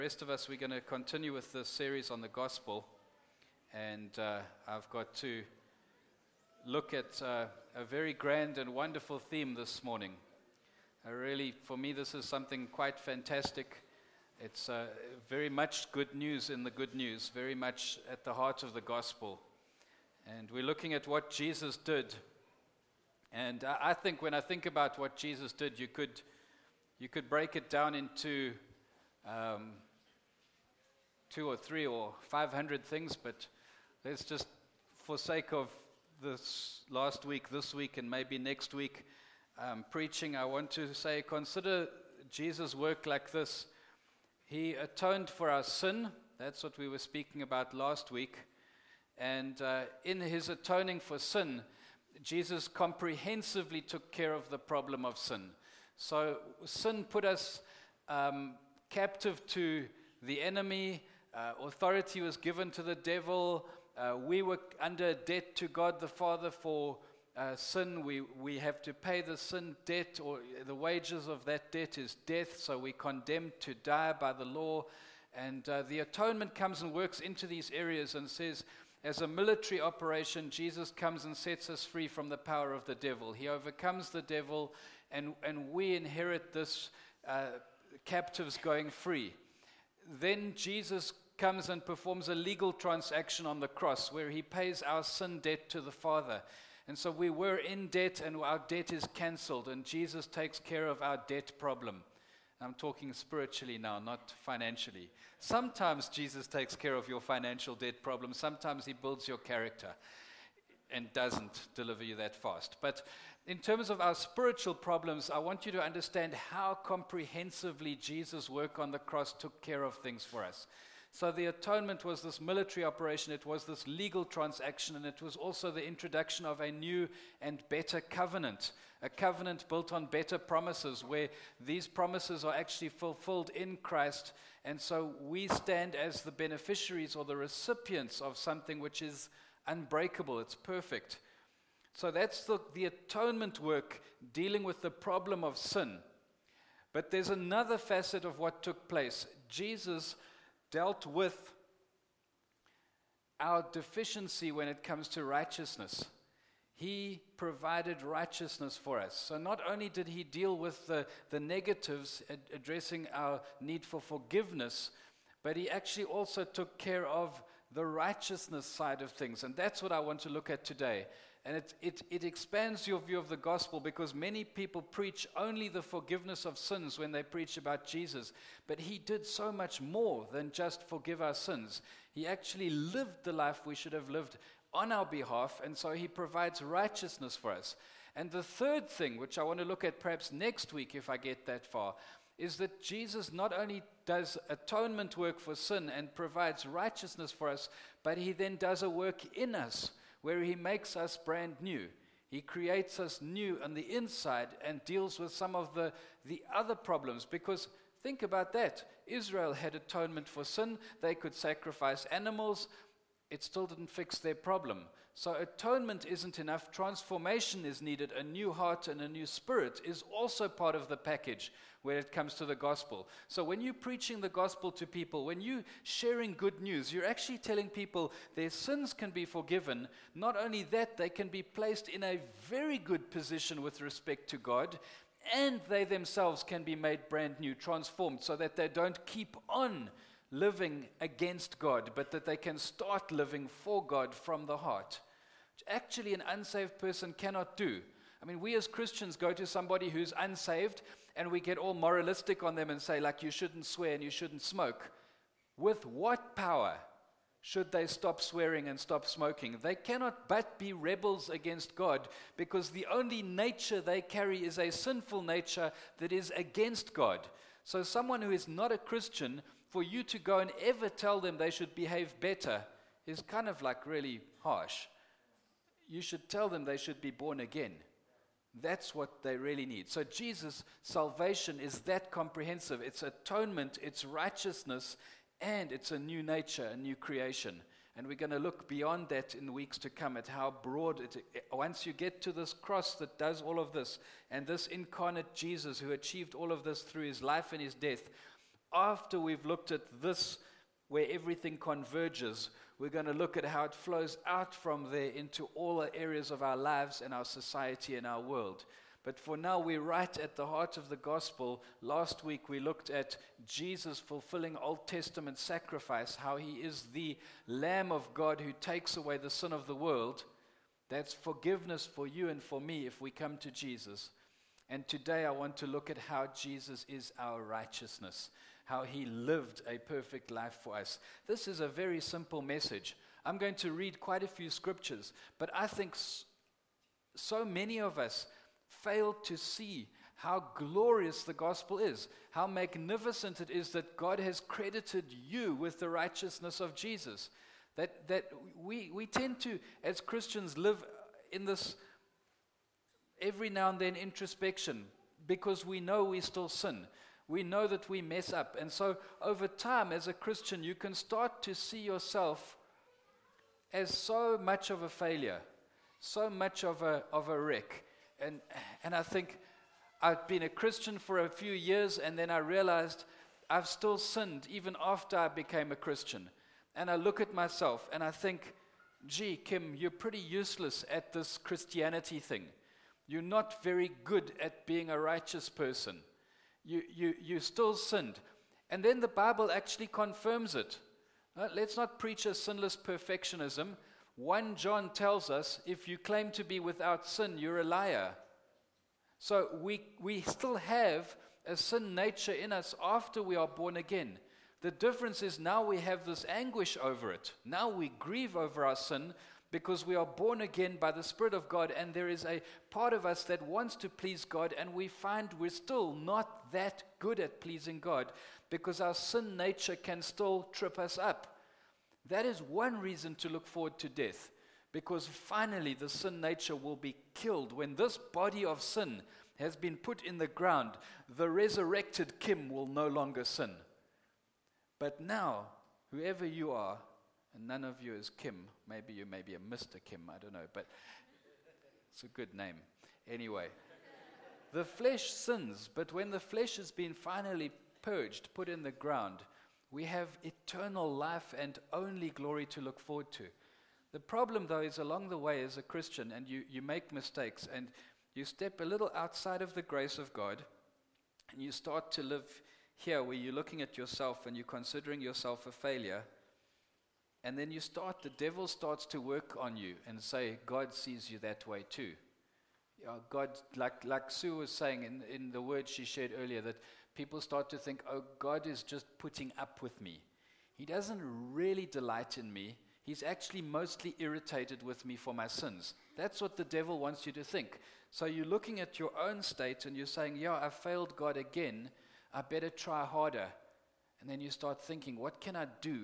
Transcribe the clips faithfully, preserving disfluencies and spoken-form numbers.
The rest of us, we're going to continue with this series on the gospel, and uh, I've got to look at uh, a very grand and wonderful theme this morning. I really, for me, this is something quite fantastic. It's uh, very much good news in the good news, very much at the heart of the gospel. And we're looking at what Jesus did. And I, I think when I think about what Jesus did, you could you could break it down into um, two or three or five hundred things, but let's just, for sake of this last week, this week, and maybe next week, um, preaching, I want to say, consider Jesus' work like this. He atoned for our sin. That's what we were speaking about last week. And uh, in his atoning for sin, Jesus comprehensively took care of the problem of sin. So sin put us um, captive to the enemy. Uh, authority was given to the devil. Uh, we were under debt to God the Father for uh, sin. We we have to pay the sin debt, or the wages of that debt is death. So we're condemned to die by the law. And uh, the atonement comes and works into these areas and says, as a military operation, Jesus comes and sets us free from the power of the devil. He overcomes the devil, and, and we inherit this uh, captives going free. Then Jesus comes and performs a legal transaction on the cross where he pays our sin debt to the Father. And so we were in debt, and our debt is cancelled, and Jesus takes care of our debt problem. I'm talking spiritually now, not financially. Sometimes Jesus takes care of your financial debt problem. Sometimes he builds your character and doesn't deliver you that fast. But in terms of our spiritual problems, I want you to understand how comprehensively Jesus' work on the cross took care of things for us. So the atonement was this military operation, it was this legal transaction, and it was also the introduction of a new and better covenant, a covenant built on better promises, where these promises are actually fulfilled in Christ, and so we stand as the beneficiaries or the recipients of something which is unbreakable, it's perfect. So that's the, the atonement work dealing with the problem of sin. But there's another facet of what took place. Jesus dealt with our deficiency when it comes to righteousness. He provided righteousness for us. So not only did he deal with the, the negatives, ad- addressing our need for forgiveness, but he actually also took care of the righteousness side of things. And that's what I want to look at today. And it, it, it expands your view of the gospel, because many people preach only the forgiveness of sins when they preach about Jesus. But he did so much more than just forgive our sins. He actually lived the life we should have lived on our behalf, and so he provides righteousness for us. And the third thing, which I want to look at perhaps next week if I get that far, is that Jesus not only does atonement work for sin and provides righteousness for us, but he then does a work in us where he makes us brand new. He creates us new on the inside and deals with some of the, the other problems. Because think about that. Israel had atonement for sin. They could sacrifice animals. It still didn't fix their problem. So atonement isn't enough. Transformation is needed. A new heart and a new spirit is also part of the package when it comes to the gospel. So when you're preaching the gospel to people, when you're sharing good news, you're actually telling people their sins can be forgiven. Not only that, they can be placed in a very good position with respect to God, and they themselves can be made brand new, transformed, so that they don't keep on living against God, but that they can start living for God from the heart, which actually an unsaved person cannot do. I mean, we as Christians go to somebody who's unsaved and we get all moralistic on them and say, like, you shouldn't swear and you shouldn't smoke. With what power should they stop swearing and stop smoking? They cannot but be rebels against God, because the only nature they carry is a sinful nature that is against God. So someone who is not a Christian, for you to go and ever tell them they should behave better is kind of like really harsh. You should tell them they should be born again. That's what they really need. So Jesus' salvation is that comprehensive. It's atonement, it's righteousness, and it's a new nature, a new creation. And we're going to look beyond that in the weeks to come at how broad it is. Once you get to this cross that does all of this, and this incarnate Jesus who achieved all of this through his life and his death, after we've looked at this, where everything converges, we're going to look at how it flows out from there into all the areas of our lives and our society and our world. But for now, we're right at the heart of the gospel. Last week, we looked at Jesus fulfilling Old Testament sacrifice, how he is the Lamb of God who takes away the sin of the world. That's forgiveness for you and for me if we come to Jesus. And today, I want to look at how Jesus is our righteousness, how he lived a perfect life for us. This is a very simple message. I'm going to read quite a few scriptures, but I think so many of us fail to see how glorious the gospel is, how magnificent it is that God has credited you with the righteousness of Jesus. That that we, we tend to, as Christians, live in this every now and then introspection because we know we still sin. We know that we mess up. And so over time, as a Christian, you can start to see yourself as so much of a failure, so much of a of a wreck. And and I think I've been a Christian for a few years, and then I realized I've still sinned even after I became a Christian. And I look at myself and I think, gee, Kim, you're pretty useless at this Christianity thing. You're not very good at being a righteous person. You you you still sinned. And then the Bible actually confirms it. Uh, let's not preach a sinless perfectionism. First John tells us, if you claim to be without sin, you're a liar. So we we still have a sin nature in us after we are born again. The difference is now we have this anguish over it. Now we grieve over our sin because we are born again by the Spirit of God, and there is a part of us that wants to please God, and we find we're still not that good at pleasing God because our sin nature can still trip us up. That is one reason to look forward to death, because finally the sin nature will be killed. When this body of sin has been put in the ground, the resurrected Kim will no longer sin. But now, whoever you are, and none of you is Kim, maybe you may be a Mister Kim, I don't know, but it's a good name. Anyway, the flesh sins, but when the flesh has been finally purged, put in the ground, we have eternal life and only glory to look forward to. The problem, though, is along the way as a Christian, and you, you make mistakes, and you step a little outside of the grace of God, and you start to live here where you're looking at yourself and you're considering yourself a failure, and then you start, the devil starts to work on you and say, God sees you that way too. Yeah, God, like like Sue was saying in, in the words she shared earlier, that people start to think, oh, God is just putting up with me. He doesn't really delight in me. He's actually mostly irritated with me for my sins. That's what the devil wants you to think. So you're looking at your own state and you're saying, yeah, I failed God again. I better try harder. And then you start thinking, what can I do?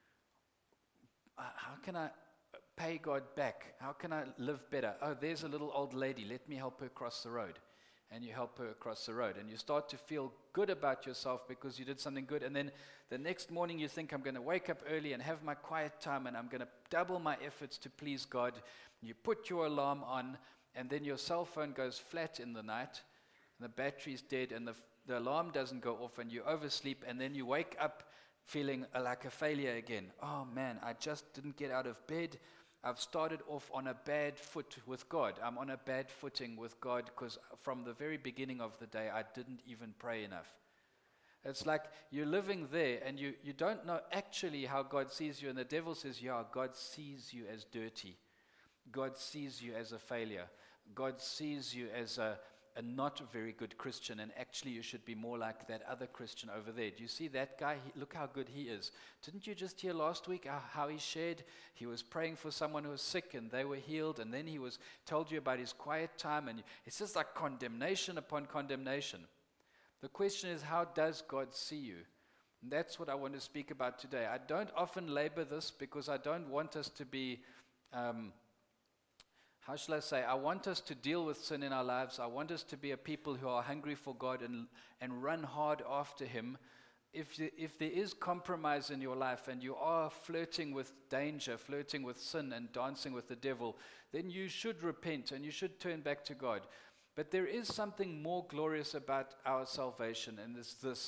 Uh, how can I pay God back? How can I live better? Oh, there's a little old lady. Let me help her cross the road. And you help her across the road. And you start to feel good about yourself because you did something good. And then the next morning you think, I'm going to wake up early and have my quiet time, and I'm going to double my efforts to please God. You put your alarm on, and then your cell phone goes flat in the night, and the battery's dead, and the, the alarm doesn't go off, and you oversleep, and then you wake up feeling uh, like a failure again. Oh man, I just didn't get out of bed. I've started off on a bad foot with God. I'm on a bad footing with God because from the very beginning of the day, I didn't even pray enough. It's like you're living there and you, you don't know actually how God sees you. And the devil says, yeah, God sees you as dirty. God sees you as a failure. God sees you as a, a not very good Christian, and actually you should be more like that other Christian over there. Do you see that guy? He, look how good he is. Didn't you just hear last week how, how he shared? He was praying for someone who was sick and they were healed, and then he was told you about his quiet time, and it's just like condemnation upon condemnation. The question is, how does God see you? And that's what I want to speak about today. I don't often labor this because I don't want us to be um, how shall I say, I want us to deal with sin in our lives. I want us to be a people who are hungry for God and and run hard after Him. If the, if there is compromise in your life and you are flirting with danger, flirting with sin and dancing with the devil, then you should repent and you should turn back to God. But there is something more glorious about our salvation, and it's this,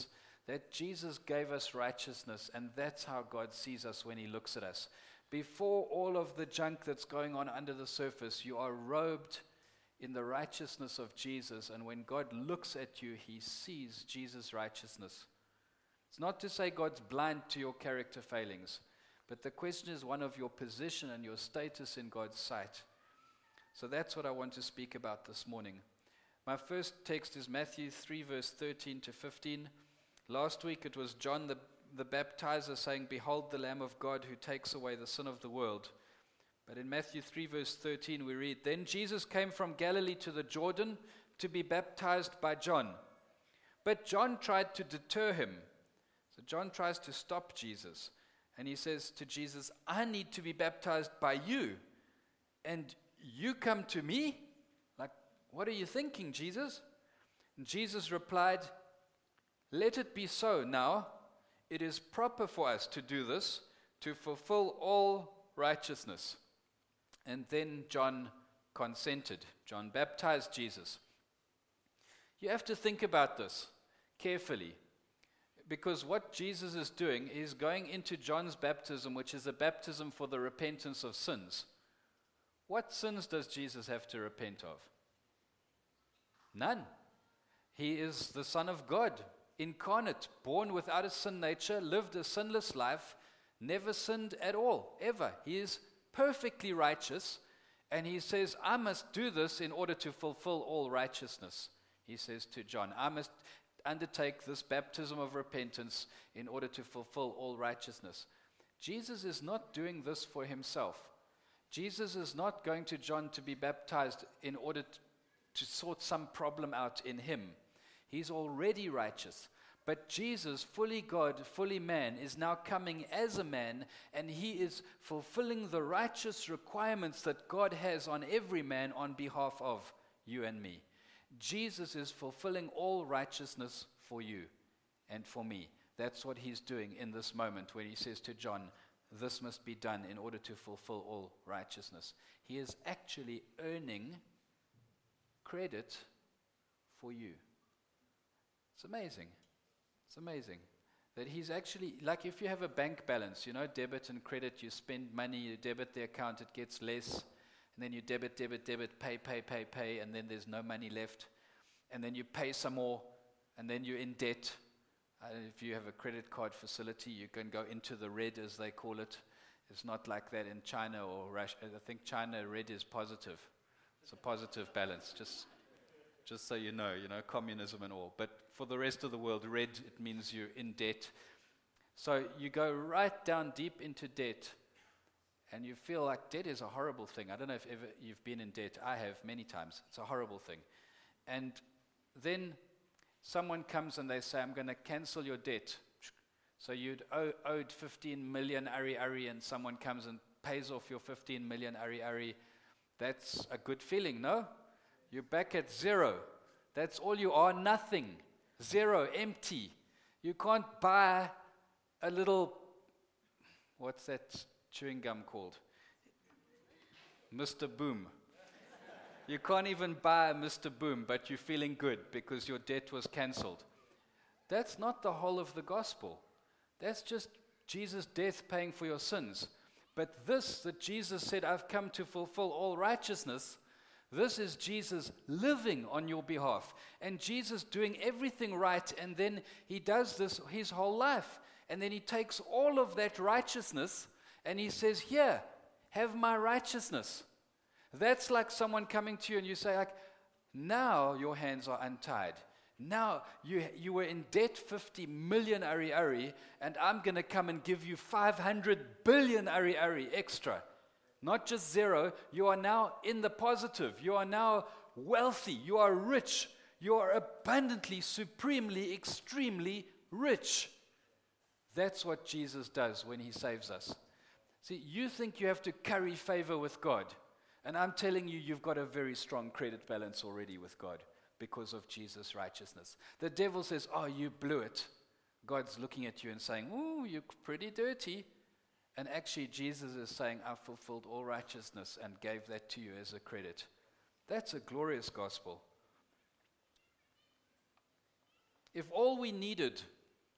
that Jesus gave us righteousness, and that's how God sees us when he looks at us. Before all of the junk that's going on under the surface, you are robed in the righteousness of Jesus, and when God looks at you, he sees Jesus' righteousness. It's not to say God's blind to your character failings, but the question is one of your position and your status in God's sight. So that's what I want to speak about this morning. My first text is Matthew three, verse thirteen to fifteen. Last week it was John the, the baptizer saying, "Behold the Lamb of God who takes away the sin of the world." But in Matthew three, verse thirteen, we read, "Then Jesus came from Galilee to the Jordan to be baptized by John. But John tried to deter him." So John tries to stop Jesus. And he says to Jesus, "I need to be baptized by you. And you come to me? Like, what are you thinking, Jesus?" And Jesus replied, "Let it be so now. It is proper for us to do this, to fulfill all righteousness." And then John consented. John baptized Jesus. You have to think about this carefully, because what Jesus is doing is going into John's baptism, which is a baptism for the repentance of sins. What sins does Jesus have to repent of? None. He is the Son of God, incarnate, born without a sin nature, lived a sinless life, never sinned at all, ever. He is perfectly righteous, and he says, "I must do this in order to fulfill all righteousness." He says to John, "I must undertake this baptism of repentance in order to fulfill all righteousness." Jesus is not doing this for himself. Jesus is not going to John to be baptized in order to, to sort some problem out in him. He's already righteous. But Jesus, fully God, fully man, is now coming as a man, and he is fulfilling the righteous requirements that God has on every man on behalf of you and me. Jesus is fulfilling all righteousness for you and for me. That's what he's doing in this moment when he says to John, "This must be done in order to fulfill all righteousness." He is actually earning credit for you. It's amazing. It's amazing that he's actually, like if you have a bank balance, you know, debit and credit, you spend money, you debit the account, it gets less, and then you debit, debit, debit, pay, pay, pay, pay, and then there's no money left, and then you pay some more, and then you're in debt. Uh, if you have a credit card facility, you can go into the red, as they call it. It's not like that in China or Russia. I think China, red is positive. It's a positive balance, just just so you know, you know, communism and all. But for the rest of the world, red, it means you're in debt. So you go right down deep into debt, and you feel like debt is a horrible thing. I don't know if ever you've been in debt. I have many times. It's a horrible thing. And then someone comes and they say, "I'm going to cancel your debt." So you'd owe, owed fifteen million ari ari, and someone comes and pays off your fifteen million ari ari. That's a good feeling, no? You're back at zero. That's all you are, nothing. Zero, empty. You can't buy a little, what's that chewing gum called? Mister Boom. You can't even buy a Mister Boom, but you're feeling good because your debt was cancelled. That's not the whole of the gospel. That's just Jesus' death paying for your sins. But this, that Jesus said, "I've come to fulfill all righteousness," this is Jesus living on your behalf. And Jesus doing everything right, and then he does this his whole life. And then he takes all of that righteousness and he says, "Here, have my righteousness." That's like someone coming to you and you say, like, "Now your hands are untied. Now you you were in debt fifty million ari ari, and I'm going to come and give you five hundred billion ari ari extra." Not just zero, you are now in the positive. You are now wealthy. You are rich. You are abundantly, supremely, extremely rich. That's what Jesus does when he saves us. See, you think you have to curry favor with God. And I'm telling you, you've got a very strong credit balance already with God because of Jesus' righteousness. The devil says, "Oh, you blew it." God's looking at you and saying, "Ooh, you're pretty dirty." And actually, Jesus is saying, "I've fulfilled all righteousness and gave that to you as a credit." That's a glorious gospel. If all we needed,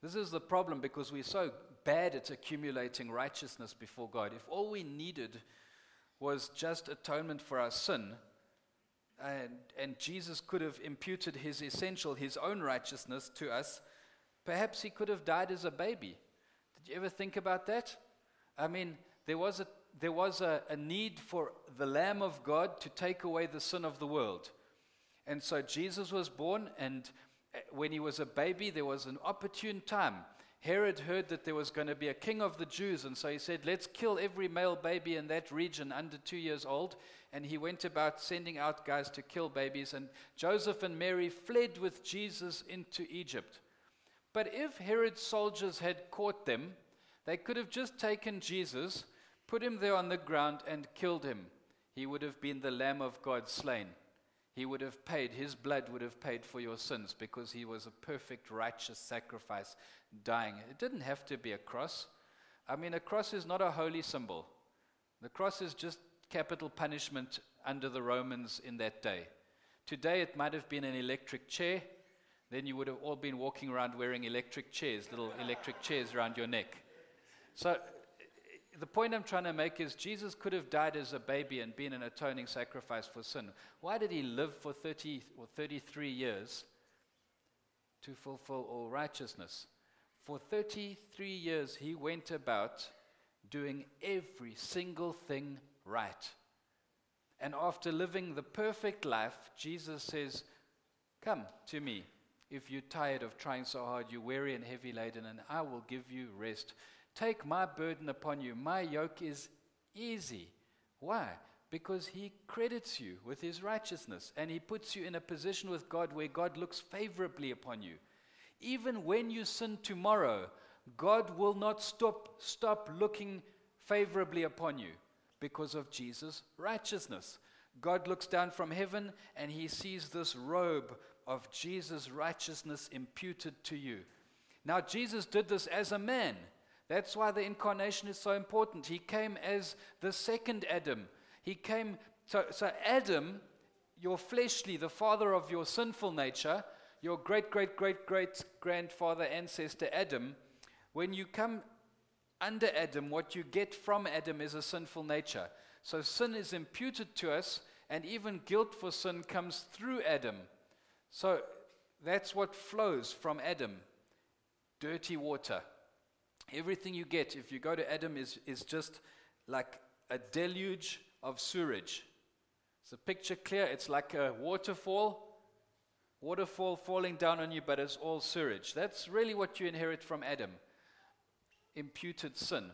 This is the problem because we're so bad at accumulating righteousness before God. If all we needed was just atonement for our sin, and, and Jesus could have imputed his essential, his own righteousness to us, perhaps he could have died as a baby. Did you ever think about that? I mean, there was a there was a, a need for the Lamb of God to take away the sin of the world. And so Jesus was born, and when he was a baby, there was an opportune time. Herod heard that there was going to be a king of the Jews, and so he said, let's kill every male baby in that region under two years old. And he went about sending out guys to kill babies, and Joseph and Mary fled with Jesus into Egypt. But if Herod's soldiers had caught them, they could have just taken Jesus, put him there on the ground, and killed him. He would have been the Lamb of God slain. He would have paid, his blood would have paid for your sins because he was a perfect, righteous sacrifice dying. It didn't have to be a cross. I mean, a cross is not a holy symbol. The cross is just capital punishment under the Romans in that day. Today it might have been an electric chair. Then you would have all been walking around wearing electric chairs, little electric chairs around your neck. So the point I'm trying to make is Jesus could have died as a baby and been an atoning sacrifice for sin. Why did he live for thirty or thirty-three years? To fulfill all righteousness. For thirty-three years he went about doing every single thing right. And after living the perfect life, Jesus says, come to me. If you're tired of trying so hard, you're weary and heavy laden, and I will give you rest. Take my burden upon you. My yoke is easy. Why? Because he credits you with his righteousness, and he puts you in a position with God where God looks favorably upon you. Even when you sin tomorrow, God will not stop, stop looking favorably upon you because of Jesus' righteousness. God looks down from heaven and he sees this robe of Jesus' righteousness imputed to you. Now, Jesus did this as a man. That's why the incarnation is so important. He came as the second Adam. He came, so, so Adam, your fleshly, the father of your sinful nature, your great, great, great, great grandfather, ancestor Adam, when you come under Adam, what you get from Adam is a sinful nature. So sin is imputed to us, and even guilt for sin comes through Adam. So that's what flows from Adam, dirty water. Everything you get, if you go to Adam, is, is just like a deluge of sewage. Is the picture clear? It's like a waterfall, waterfall falling down on you, but it's all sewage. That's really what you inherit from Adam, imputed sin.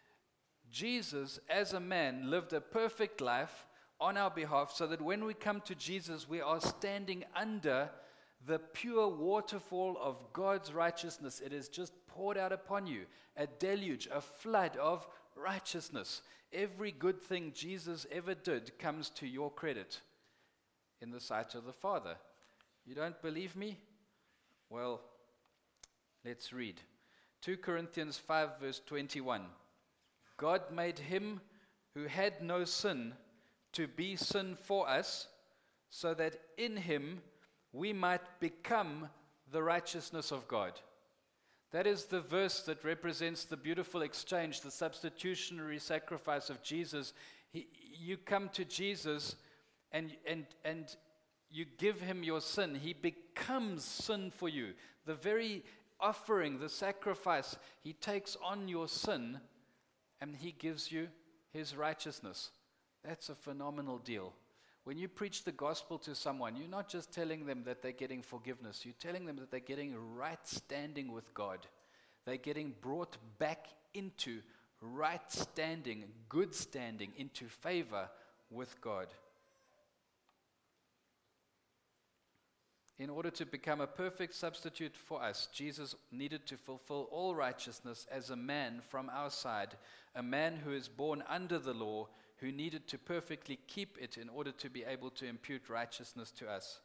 Jesus, as a man, lived a perfect life on our behalf so that when we come to Jesus, we are standing under the pure waterfall of God's righteousness. It is just poured out upon you, a deluge, a flood of righteousness. Every good thing Jesus ever did comes to your credit in the sight of the Father. You don't believe me? Well, let's read. Second Corinthians five verse twenty-one. God made him who had no sin to be sin for us, so that in him we might become the righteousness of God. That is the verse that represents the beautiful exchange, the substitutionary sacrifice of Jesus. He, you come to Jesus and, and, and you give him your sin. He becomes sin for you. The very offering, the sacrifice, he takes on your sin and he gives you his righteousness. That's a phenomenal deal. When you preach the gospel to someone, you're not just telling them that they're getting forgiveness. You're telling them that they're getting right standing with God. They're getting brought back into right standing, good standing, into favor with God. In order to become a perfect substitute for us, Jesus needed to fulfill all righteousness as a man from our side, a man who is born under the law, who needed to perfectly keep it in order to be able to impute righteousness to us.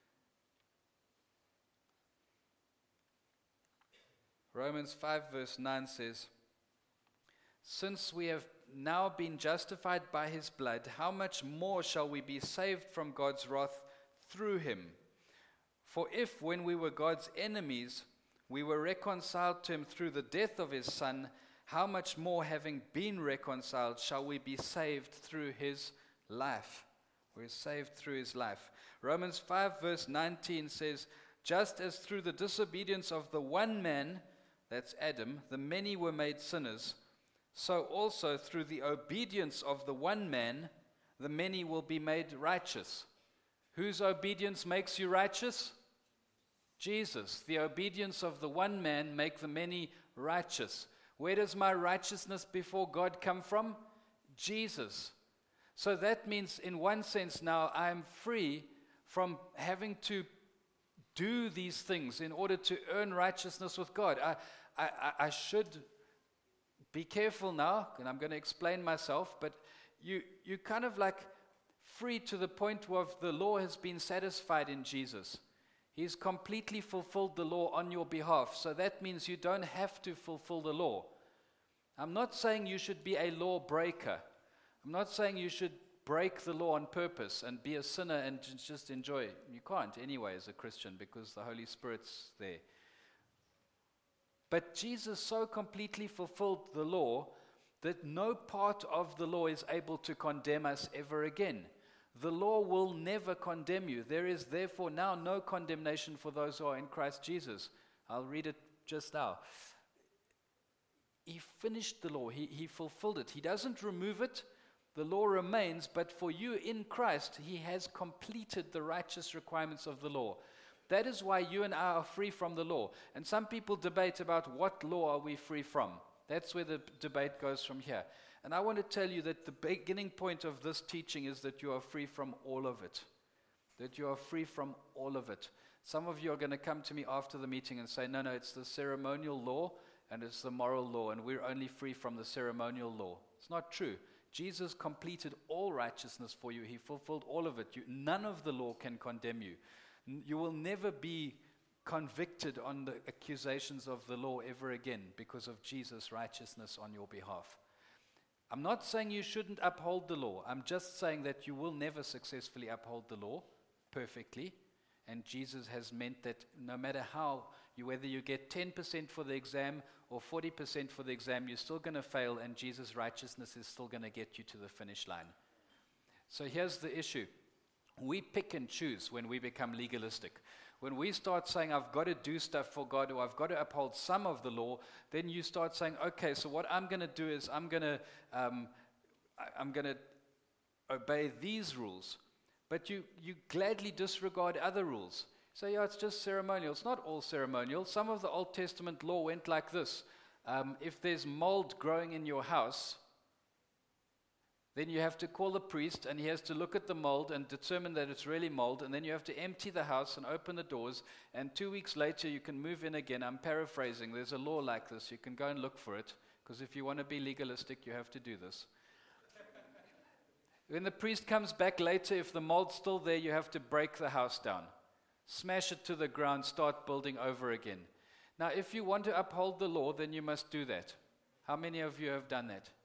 Romans five verse nine says, since we have now been justified by his blood, how much more shall we be saved from God's wrath through him? For if when we were God's enemies, we were reconciled to him through the death of his Son, how much more, having been reconciled, shall we be saved through his life? We're saved through his life. Romans five verse nineteen says, just as through the disobedience of the one man, that's Adam, the many were made sinners, so also through the obedience of the one man, the many will be made righteous. Whose obedience makes you righteous? Jesus. The obedience of the one man make the many righteous. Where does my righteousness before God come from? Jesus. So that means in one sense now I am free from having to do these things in order to earn righteousness with God. I, I, I should be careful now, and I'm going to explain myself, but you, you kind of like free to the point where the law has been satisfied in Jesus. He's completely fulfilled the law on your behalf. So that means you don't have to fulfill the law. I'm not saying you should be a law breaker. I'm not saying you should break the law on purpose and be a sinner and just enjoy it. You can't anyway as a Christian because the Holy Spirit's there. But Jesus so completely fulfilled the law that no part of the law is able to condemn us ever again. The law will never condemn you. There is therefore now no condemnation for those who are in Christ Jesus. I'll read it just now. He finished the law. He, he fulfilled it. He doesn't remove it. The law remains, but for you in Christ, he has completed the righteous requirements of the law. That is why you and I are free from the law. And some people debate about what law are we free from. That's where the debate goes from here. And I want to tell you that the beginning point of this teaching is that you are free from all of it. That you are free from all of it. Some of you are going to come to me after the meeting and say, no, no, it's the ceremonial law and it's the moral law, and we're only free from the ceremonial law. It's not true. Jesus completed all righteousness for you. He fulfilled all of it. You, none of the law can condemn you. N- You will never be convicted on the accusations of the law ever again because of Jesus' righteousness on your behalf. I'm not saying you shouldn't uphold the law. I'm just saying that you will never successfully uphold the law perfectly. And Jesus has meant that no matter how, you, whether you get ten percent for the exam or forty percent for the exam, you're still going to fail, and Jesus' righteousness is still going to get you to the finish line. So here's the issue. We pick and choose when we become legalistic. When we start saying, I've got to do stuff for God, or I've got to uphold some of the law, then you start saying, okay, so what I'm going to do is I'm going to um, I- I'm going to obey these rules. But you, you gladly disregard other rules. So yeah, it's just ceremonial. It's not all ceremonial. Some of the Old Testament law went like this. Um, if there's mold growing in your house, then you have to call the priest, and he has to look at the mold and determine that it's really mold, and then you have to empty the house and open the doors, and two weeks later you can move in again. I'm paraphrasing. There's a law like this. You can go and look for it, because if you want to be legalistic, you have to do this. When the priest comes back later, if the mold's still there, you have to break the house down. Smash it to the ground, start building over again. Now, if you want to uphold the law, then you must do that. How many of you have done that?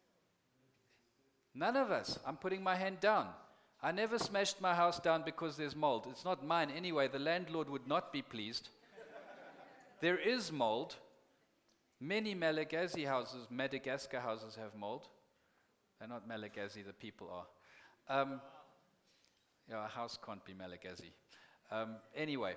None of us. I'm putting my hand down. I never smashed my house down because there's mold. It's not mine anyway. The landlord would not be pleased. There is mold. Many Malagasy houses, Madagascar houses have mold. They're not Malagasy, the people are. Um, yeah, a house can't be Malagasy. Um, anyway.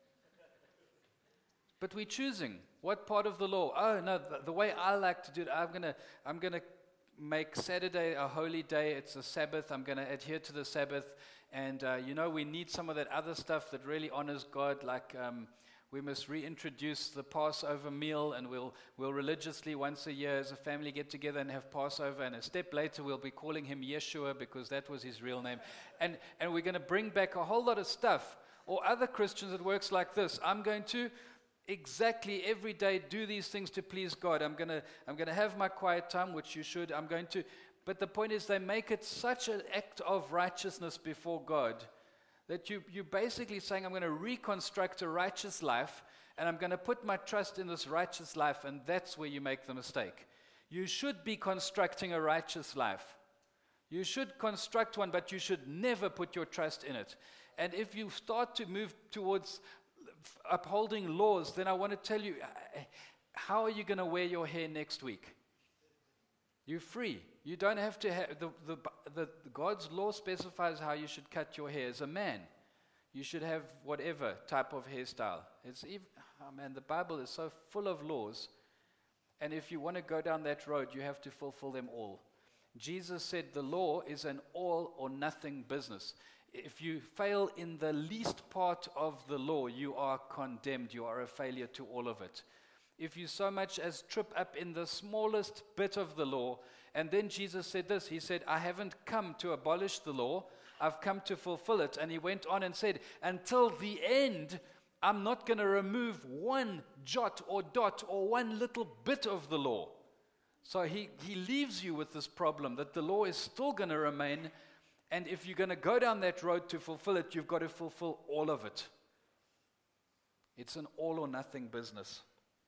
But we're choosing what part of the law. Oh, no, the, the way I like to do it, I'm going to I'm gonna make Saturday a holy day. It's a Sabbath. I'm going to adhere to the Sabbath. And, uh, you know, we need some of that other stuff that really honors God, like um, we must reintroduce the Passover meal, and we'll we'll religiously once a year as a family get together and have Passover, and a step later we'll be calling him Yeshua because that was his real name. And, and we're going to bring back a whole lot of stuff. Or other Christians, it works like this. I'm going to exactly every day do these things to please God. I'm going to I'm going to have my quiet time, which you should. I'm going to, but the point is they make it such an act of righteousness before God that you, you're basically saying, I'm going to reconstruct a righteous life, and I'm going to put my trust in this righteous life, and that's where you make the mistake. You should be constructing a righteous life. You should construct one, but you should never put your trust in it. And if you start to move towards f- upholding laws, then I want to tell you, uh, how are you going to wear your hair next week? You're free. You don't have to have, the, the, the, God's law specifies how you should cut your hair as a man. You should have whatever type of hairstyle. It's even, oh man, the Bible is so full of laws. And if you want to go down that road, you have to fulfill them all. Jesus said the law is an all or nothing business. If you fail in the least part of the law, you are condemned. You are a failure to all of it. If you so much as trip up in the smallest bit of the law, and then Jesus said this, he said, I haven't come to abolish the law, I've come to fulfill it. And he went on and said, until the end, I'm not going to remove one jot or dot or one little bit of the law. So he, he leaves you with this problem that the law is still going to remain, and if you're going to go down that road to fulfill it, you've got to fulfill all of it. It's an all or nothing business.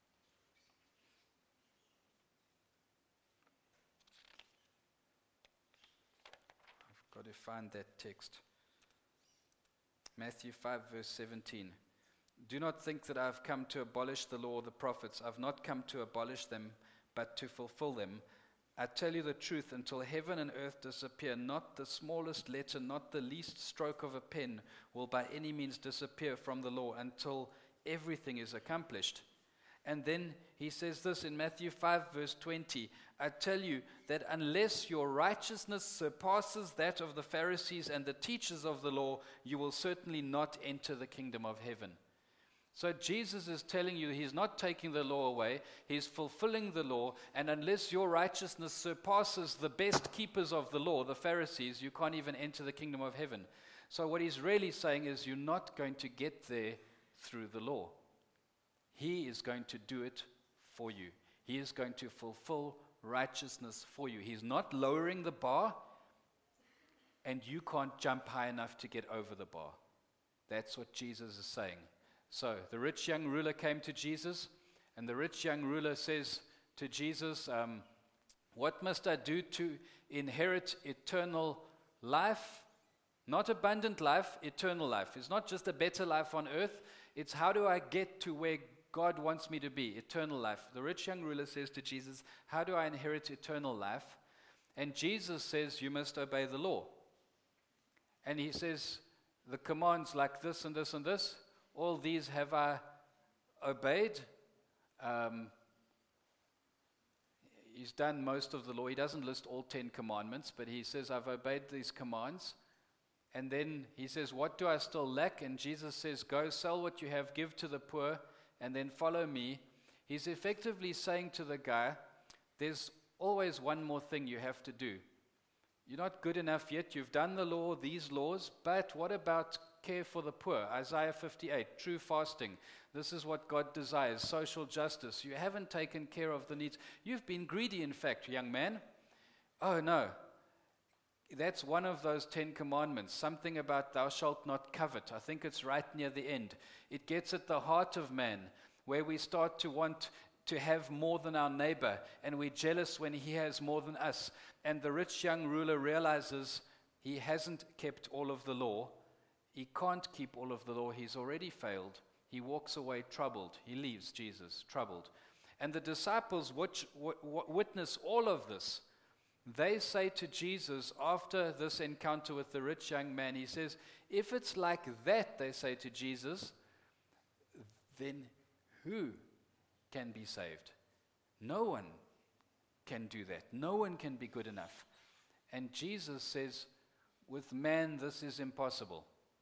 I've got to find that text. Matthew five, verse seventeen. Do not think that I've come to abolish the law or the prophets. I've not come to abolish them, but to fulfill them. I tell you the truth, until heaven and earth disappear, not the smallest letter, not the least stroke of a pen will by any means disappear from the law until everything is accomplished. And then he says this in Matthew five, verse twenty. I tell you that unless your righteousness surpasses that of the Pharisees and the teachers of the law, you will certainly not enter the kingdom of heaven. So Jesus is telling you he's not taking the law away, he's fulfilling the law, and unless your righteousness surpasses the best keepers of the law, the Pharisees, you can't even enter the kingdom of heaven. So what he's really saying is you're not going to get there through the law. He is going to do it for you. He is going to fulfill righteousness for you. He's not lowering the bar, and you can't jump high enough to get over the bar. That's what Jesus is saying. So the rich young ruler came to Jesus, and the rich young ruler says to Jesus, um, what must I do to inherit eternal life? Not abundant life, eternal life. It's not just a better life on earth. It's how do I get to where God wants me to be, eternal life. The rich young ruler says to Jesus, how do I inherit eternal life? And Jesus says, you must obey the law. And he says, the commands like this and this and this, all these have I obeyed. Um, he's done most of the law. He doesn't list all ten commandments, but he says, I've obeyed these commands. And then he says, what do I still lack? And Jesus says, go sell what you have, give to the poor, and then follow me. He's effectively saying to the guy, there's always one more thing you have to do. You're not good enough yet. You've done the law, these laws, but what about care for the poor? Isaiah fifty-eight, true fasting. This is what God desires, social justice. You haven't taken care of the needs. You've been greedy, in fact, young man. Oh, no. That's one of those Ten Commandments, something about thou shalt not covet. I think it's right near the end. It gets at the heart of man, where we start to want to have more than our neighbor, and we're jealous when he has more than us. And the rich young ruler realizes he hasn't kept all of the law. He can't keep all of the law. He's already failed. He walks away troubled. He leaves Jesus troubled. And the disciples which, w- w- witness all of this. They say to Jesus, after this encounter with the rich young man, he says, if it's like that, they say to Jesus, then who can be saved? No one can do that. No one can be good enough. And Jesus says, with man, this is impossible.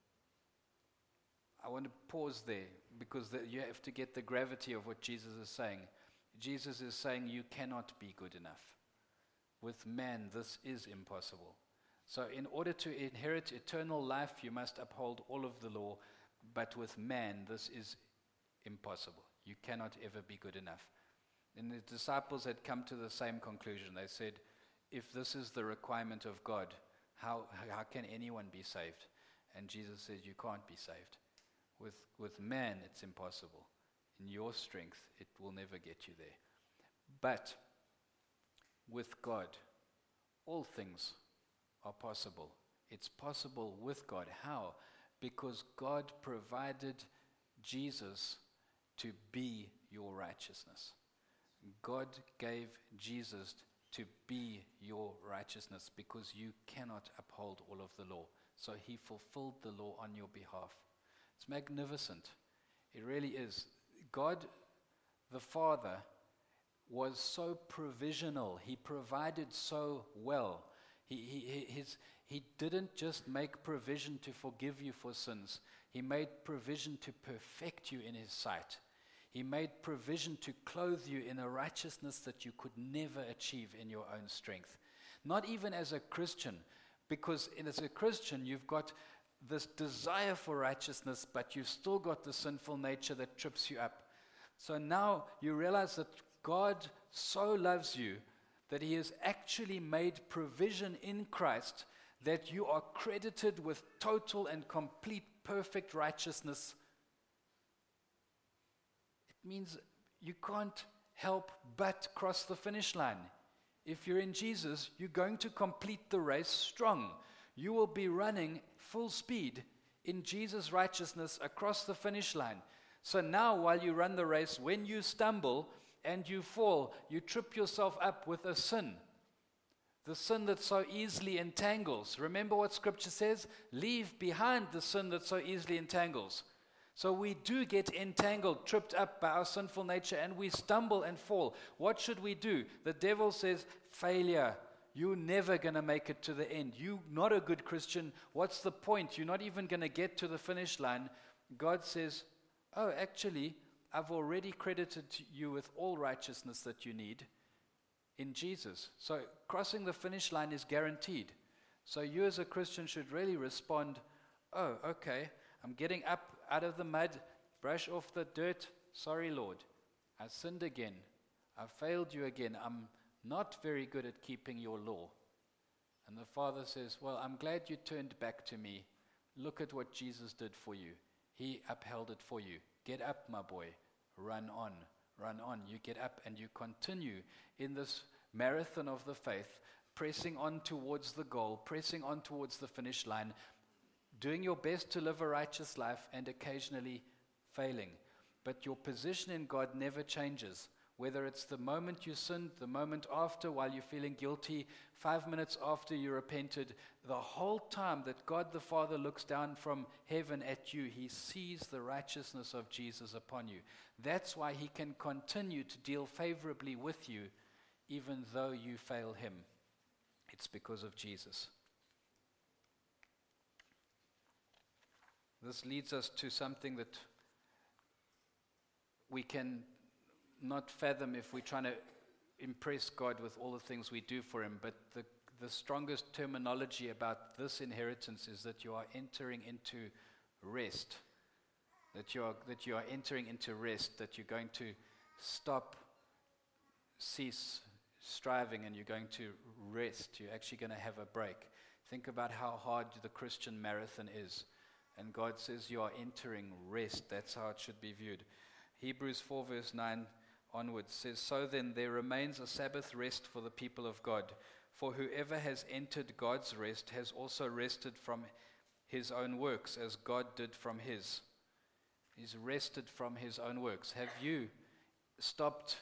I want to pause there because the, you have to get the gravity of what Jesus is saying. Jesus is saying you cannot be good enough. With man, this is impossible. So in order to inherit eternal life, you must uphold all of the law. But with man, this is impossible. You cannot ever be good enough. And the disciples had come to the same conclusion. They said, if this is the requirement of God, how, how can anyone be saved? And Jesus said, you can't be saved. With, with man, it's impossible. In your strength, it will never get you there. But with God, all things are possible. It's possible with God. How? Because God provided Jesus to be your righteousness. God gave Jesus to be your righteousness because you cannot uphold all of the law. So he fulfilled the law on your behalf. It's magnificent. It really is. God, the Father, was so provisional. He provided so well. He, he, his, he didn't just make provision to forgive you for sins. He made provision to perfect you in his sight. He made provision to clothe you in a righteousness that you could never achieve in your own strength. Not even as a Christian, because as a Christian you've got this desire for righteousness, but you've still got the sinful nature that trips you up. So now you realize that God so loves you that he has actually made provision in Christ that you are credited with total and complete perfect righteousness. It means you can't help but cross the finish line. If you're in Jesus, you're going to complete the race strong. You will be running full speed in Jesus' righteousness across the finish line. So now while you run the race, when you stumble and you fall, you trip yourself up with a sin. The sin that so easily entangles. Remember what Scripture says? Leave behind the sin that so easily entangles. So we do get entangled, tripped up by our sinful nature, and we stumble and fall. What should we do? The devil says, failure. You're never going to make it to the end. You're not a good Christian. What's the point? You're not even going to get to the finish line. God says, oh, actually, I've already credited you with all righteousness that you need in Jesus. So crossing the finish line is guaranteed. So you as a Christian should really respond, oh, okay, I'm getting up out of the mud, brush off the dirt. Sorry, Lord, I sinned again. I failed you again. I'm not very good at keeping your law. And the Father says, well, I'm glad you turned back to me. Look at what Jesus did for you. He upheld it for you. Get up, my boy. Run on. Run on. You get up and you continue in this marathon of the faith, pressing on towards the goal, pressing on towards the finish line, doing your best to live a righteous life and occasionally failing. But your position in God never changes. Whether it's the moment you sinned, the moment after while you're feeling guilty, five minutes after you repented, the whole time that God the Father looks down from heaven at you, he sees the righteousness of Jesus upon you. That's why he can continue to deal favorably with you even though you fail him. It's because of Jesus. This leads us to something that we can not fathom if we're trying to impress God with all the things we do for him, but the, the strongest terminology about this inheritance is that you are entering into rest, that you are, that you are entering into rest, that you're going to stop, cease striving, and you're going to rest. You're actually going to have a break. Think about how hard the Christian marathon is. And God says you are entering rest. That's how it should be viewed. Hebrews four verse nine onwards says, so then there remains a Sabbath rest for the people of God. For whoever has entered God's rest has also rested from his own works as God did from his. He's rested from his own works. Have you stopped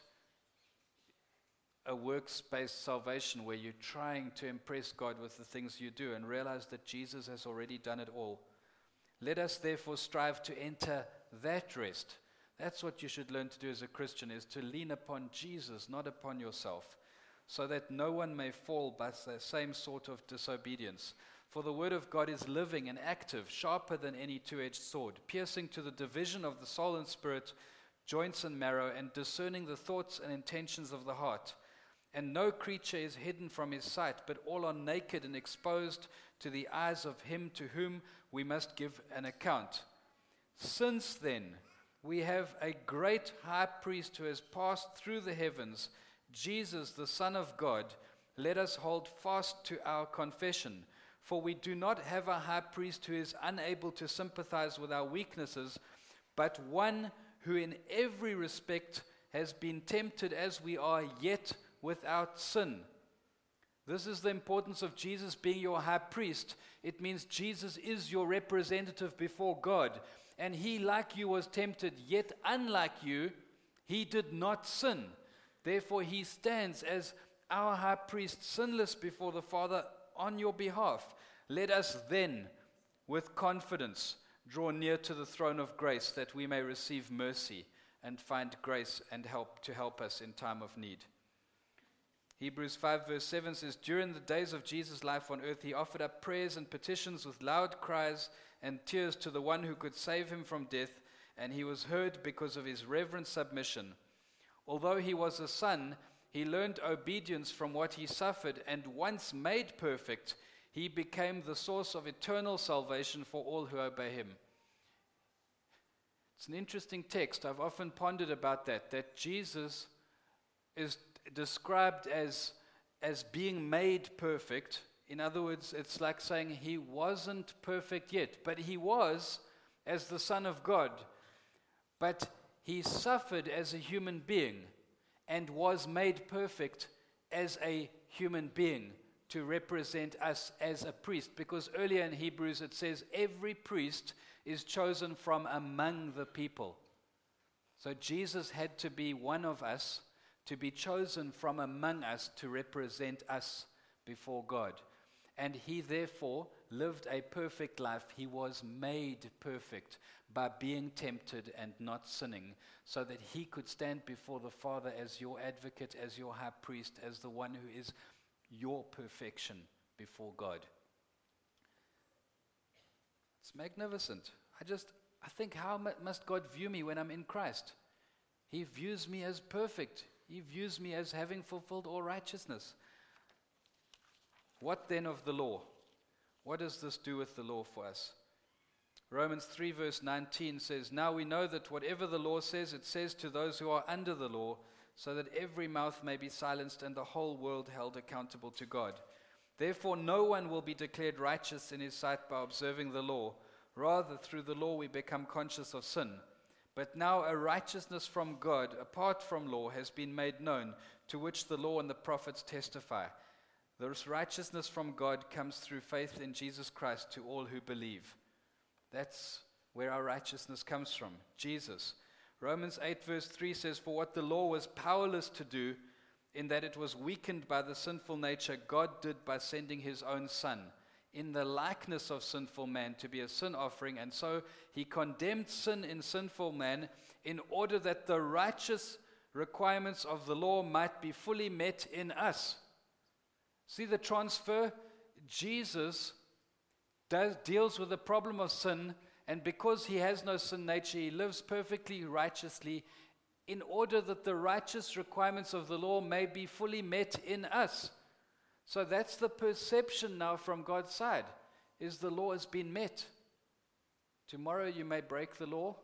a works-based salvation where you're trying to impress God with the things you do and realize that Jesus has already done it all? Let us therefore strive to enter that rest. That's what you should learn to do as a Christian, is to lean upon Jesus, not upon yourself, so that no one may fall by the same sort of disobedience. For the word of God is living and active, sharper than any two-edged sword, piercing to the division of the soul and spirit, joints and marrow, and discerning the thoughts and intentions of the heart. And no creature is hidden from his sight, but all are naked and exposed to the eyes of him to whom we must give an account. Since then, we have a great high priest who has passed through the heavens, Jesus, the Son of God. Let us hold fast to our confession. For we do not have a high priest who is unable to sympathize with our weaknesses, but one who in every respect has been tempted as we are, yet without sin. This is the importance of Jesus being your high priest. It means Jesus is your representative before God. And he, like you, was tempted, yet unlike you, he did not sin. Therefore he stands as our high priest, sinless before the Father on your behalf. Let us then, with confidence, draw near to the throne of grace, that we may receive mercy and find grace and help to help us in time of need. Hebrews five verse seven says, during the days of Jesus' life on earth, he offered up prayers and petitions with loud cries and tears to the one who could save him from death, and he was heard because of his reverent submission. Although he was a son, he learned obedience from what he suffered, and once made perfect, he became the source of eternal salvation for all who obey him. It's an interesting text. I've often pondered about that, that Jesus is described as, as being made perfect. In other words, it's like saying he wasn't perfect yet, but he was as the Son of God. But he suffered as a human being and was made perfect as a human being to represent us as a priest. Because earlier in Hebrews it says every priest is chosen from among the people. So Jesus had to be one of us, to be chosen from among us to represent us before God. And he therefore lived a perfect life. He was made perfect by being tempted and not sinning, so that he could stand before the Father as your advocate, as your high priest, as the one who is your perfection before God. It's magnificent. I just, I think, how must God view me when I'm in Christ? He views me as perfect. He views me as having fulfilled all righteousness. What then of the law? What does this do with the law for us? Romans three verse nineteen says, now we know that whatever the law says, it says to those who are under the law, so that every mouth may be silenced and the whole world held accountable to God. Therefore no one will be declared righteous in his sight by observing the law. Rather, through the law we become conscious of sin. But now a righteousness from God, apart from law, has been made known, to which the law and the prophets testify. This righteousness from God comes through faith in Jesus Christ to all who believe. That's where our righteousness comes from, Jesus. Romans eight verse three says, for what the law was powerless to do, in that it was weakened by the sinful nature, God did by sending his own Son, in the likeness of sinful man, to be a sin offering. And so he condemned sin in sinful man, in order that the righteous requirements of the law might be fully met in us. See the transfer? Jesus does, deals with the problem of sin, and because he has no sin nature, he lives perfectly righteously, in order that the righteous requirements of the law may be fully met in us. So that's the perception now from God's side, is the law has been met. Tomorrow you may break the law,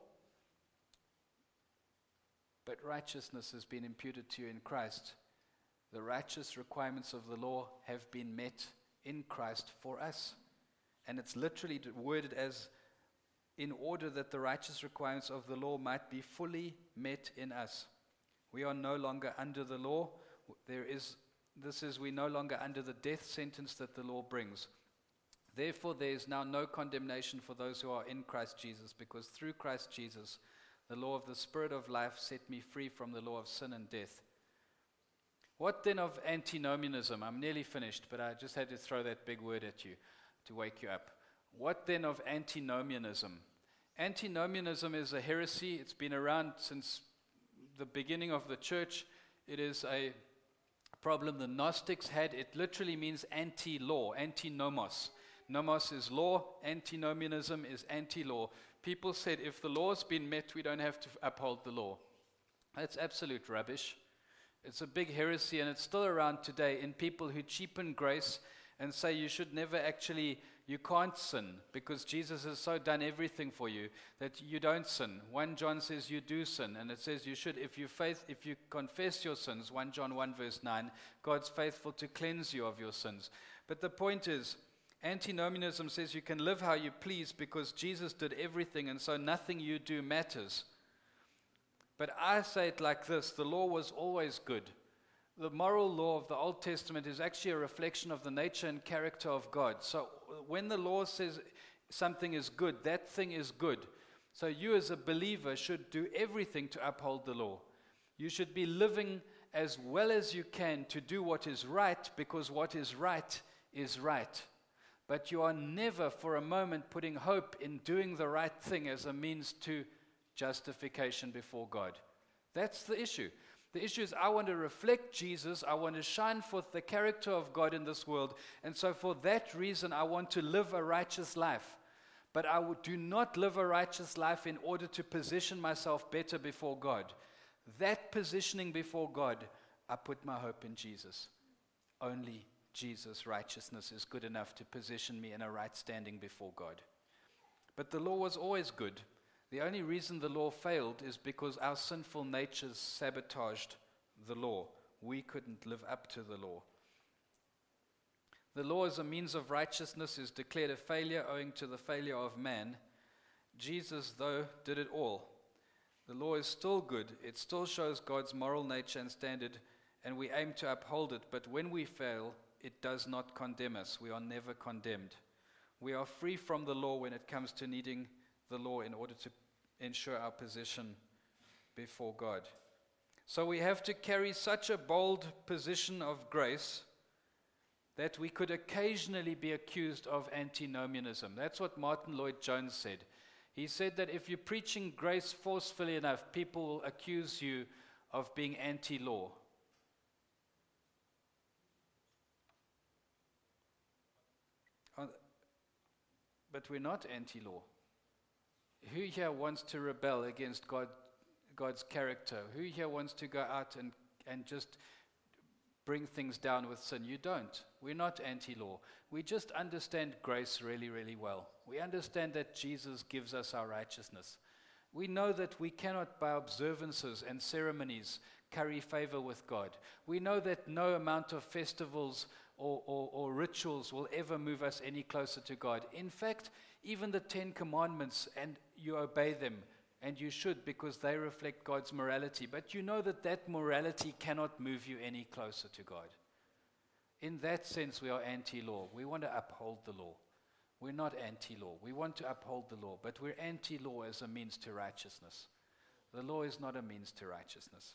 but righteousness has been imputed to you in Christ. The righteous requirements of the law have been met in Christ for us. And it's literally worded as, in order that the righteous requirements of the law might be fully met in us. We are no longer under the law. There is, this is, we no longer under the death sentence that the law brings. Therefore, there is now no condemnation for those who are in Christ Jesus, because through Christ Jesus, the law of the Spirit of life set me free from the law of sin and death. What then of antinomianism? I'm nearly finished, but I just had to throw that big word at you to wake you up. What then of antinomianism? Antinomianism is a heresy. It's been around since the beginning of the church. It is a problem the Gnostics had. It literally means anti-law, anti-nomos. Nomos is law, antinomianism is anti-law. People said if the law's been met, we don't have to uphold the law. That's absolute rubbish. It's a big heresy, and it's still around today in people who cheapen grace and say you should never actually, you can't sin because Jesus has so done everything for you that you don't sin. First John says you do sin, and it says you should, if you faith, if you confess your sins, First John one verse nine, God's faithful to cleanse you of your sins. But the point is, antinomianism says you can live how you please because Jesus did everything, and so nothing you do matters. But I say it like this: the law was always good. The moral law of the Old Testament is actually a reflection of the nature and character of God. So when the law says something is good, that thing is good. So you as a believer should do everything to uphold the law. You should be living as well as you can to do what is right, because what is right is right. But you are never for a moment putting hope in doing the right thing as a means to justification before God. That's the issue. The issue is I want to reflect Jesus. I want to shine forth the character of God in this world. And so for that reason, I want to live a righteous life. But I would do not live a righteous life in order to position myself better before God. That positioning before God, I put my hope in Jesus. Only Jesus' righteousness is good enough to position me in a right standing before God. But the law was always good. The only reason the law failed is because our sinful natures sabotaged the law. We couldn't live up to the law. The law as a means of righteousness is declared a failure owing to the failure of man. Jesus, though, did it all. The law is still good. It still shows God's moral nature and standard, and we aim to uphold it. But when we fail, it does not condemn us. We are never condemned. We are free from the law when it comes to needing the law in order to ensure our position before God. So we have to carry such a bold position of grace that we could occasionally be accused of antinomianism. That's what Martin Lloyd-Jones said. He said that if you're preaching grace forcefully enough, people will accuse you of being anti-law. But we're not anti-law. Who here wants to rebel against God, God's character? Who here wants to go out and, and just bring things down with sin? You don't. We're not anti-law. We just understand grace really, really well. We understand that Jesus gives us our righteousness. We know that we cannot, by observances and ceremonies, curry favor with God. We know that no amount of festivals or, or, or rituals will ever move us any closer to God. In fact, even the Ten Commandments, and you obey them, and you should, because they reflect God's morality. But you know that that morality cannot move you any closer to God. In that sense, we are anti-law. We want to uphold the law. We're not anti-law. We want to uphold the law, but we're anti-law as a means to righteousness. The law is not a means to righteousness.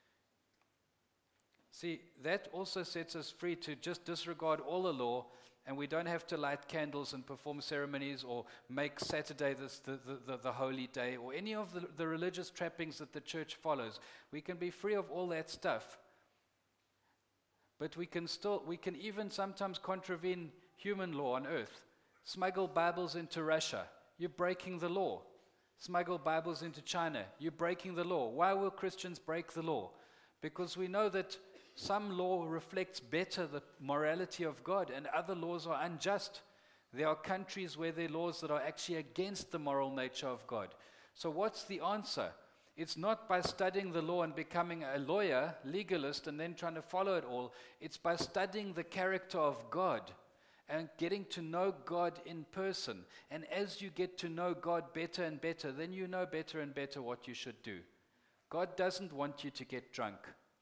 See, that also sets us free to just disregard all the law, and we don't have to light candles and perform ceremonies or make Saturday this, the, the, the, the holy day or any of the, the religious trappings that the church follows. We can be free of all that stuff. But we can still, we can even sometimes contravene human law on earth. Smuggle Bibles into Russia, you're breaking the law. Smuggle Bibles into China, you're breaking the law. Why will Christians break the law? Because we know that some law reflects better the morality of God, and other laws are unjust. There are countries where there are laws that are actually against the moral nature of God. So what's the answer? It's not by studying the law and becoming a lawyer, legalist, and then trying to follow it all. It's by studying the character of God and getting to know God in person. And as you get to know God better and better, then you know better and better what you should do. God doesn't want you to get drunk.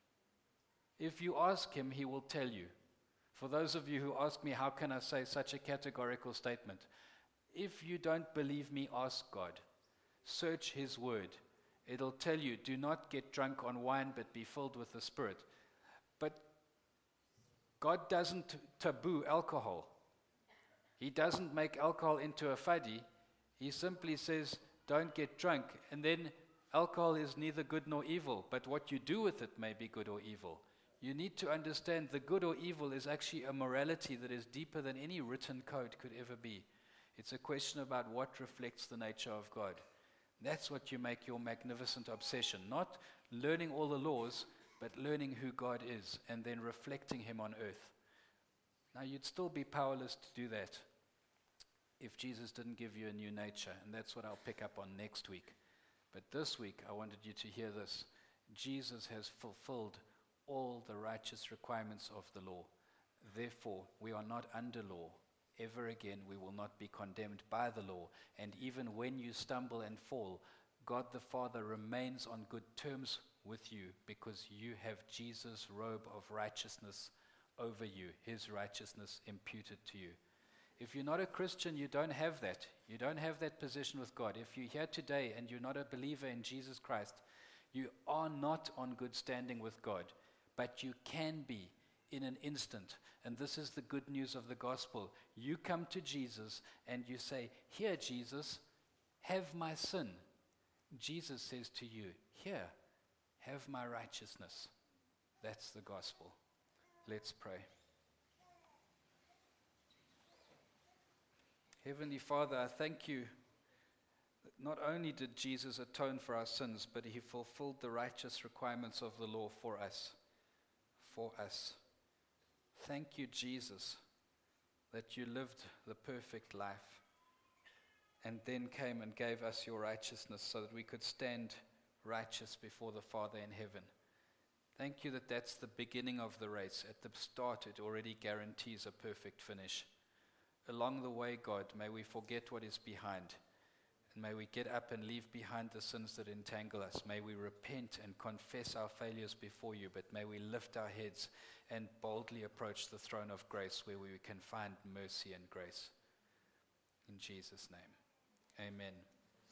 If you ask him, he will tell you. For those of you who ask me, how can I say such a categorical statement? If you don't believe me, ask God. Search his word. It'll tell you, do not get drunk on wine, but be filled with the Spirit. But God doesn't taboo alcohol. He doesn't make alcohol into a fuddy. He simply says, don't get drunk. And then alcohol is neither good nor evil, but what you do with it may be good or evil. You need to understand the good or evil is actually a morality that is deeper than any written code could ever be. It's a question about what reflects the nature of God. That's what you make your magnificent obsession. Not learning all the laws, but learning who God is and then reflecting him on earth. Now, you'd still be powerless to do that if Jesus didn't give you a new nature, and that's what I'll pick up on next week. But this week, I wanted you to hear this. Jesus has fulfilled all the righteous requirements of the law. Therefore, we are not under law. Ever again, we will not be condemned by the law. And even when you stumble and fall, God the Father remains on good terms with you because you have Jesus' robe of righteousness over you, his righteousness imputed to you. If you're not a Christian, you don't have that. You don't have that position with God. If you're here today and you're not a believer in Jesus Christ, you are not on good standing with God, but you can be in an instant. And this is the good news of the gospel. You come to Jesus and you say, "Here, Jesus, have my sin." Jesus says to you, "Here, have my righteousness." That's the gospel. Let's pray. Heavenly Father, I thank you that not only did Jesus atone for our sins, but he fulfilled the righteous requirements of the law for us. For us. Thank you, Jesus, that you lived the perfect life and then came and gave us your righteousness so that we could stand righteous before the Father in heaven. Thank you that that's the beginning of the race. At the start, it already guarantees a perfect finish. Along the way, God, may we forget what is behind, and may we get up and leave behind the sins that entangle us. May we repent and confess our failures before you, but may we lift our heads and boldly approach the throne of grace where we can find mercy and grace. In Jesus' name, amen.